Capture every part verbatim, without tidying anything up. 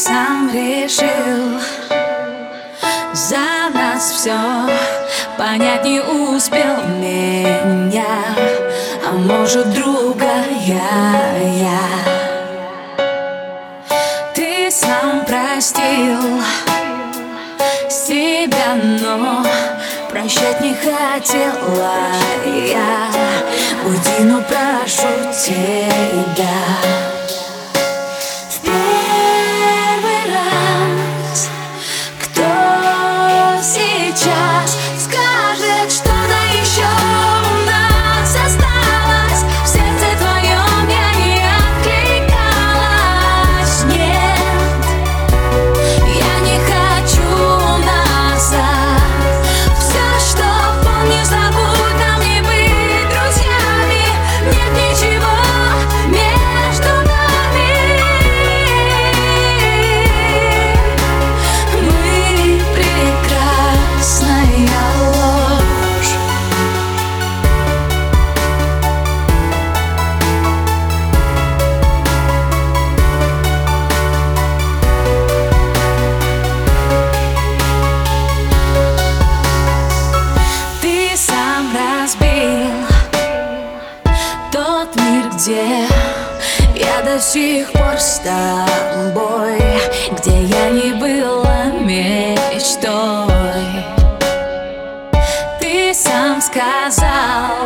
сам решил за нас все понять, не успел меня, а может другая я. Ты сам простил себя, но прощать не хотела я. Уйди, ну прошу тебя. В первый раз кто сейчас скажет, что-то еще у нас осталось? В сердце твоем я не откликалась. Нет, я не хочу назад. Все, что помню, забудь, нам не быть друзьями. Нет ничего между нами. Мы прекрасная ложь. Ты сам разбил тот мир, где я до сих пор с тобой, где я не была мечтой. Ты сам сказал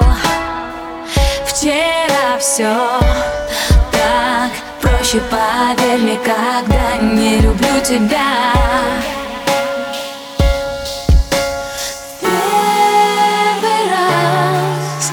вчера все так проще, поверь мне, когда не люблю тебя. Первый раз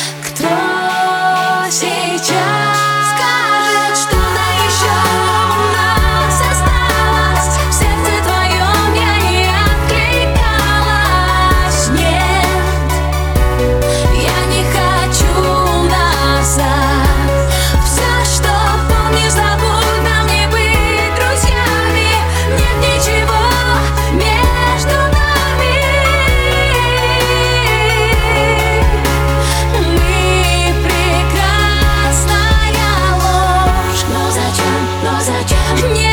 кто сейчас скажет, что-то еще у нас осталось? В сердце твоем я не откликалась. Нет, я не хочу назад. Все, что помню, забудь, нам не быть друзьями. Нет ничего между нами. Мы прекрасная ложь. Но зачем, но зачем?